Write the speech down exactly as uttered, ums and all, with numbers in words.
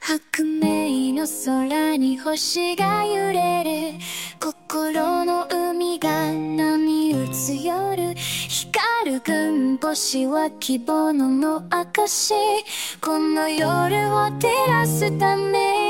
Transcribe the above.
白明の空に星が揺れる、心の海が波打つ夜、光る軍星は希望の証、この夜を照らすため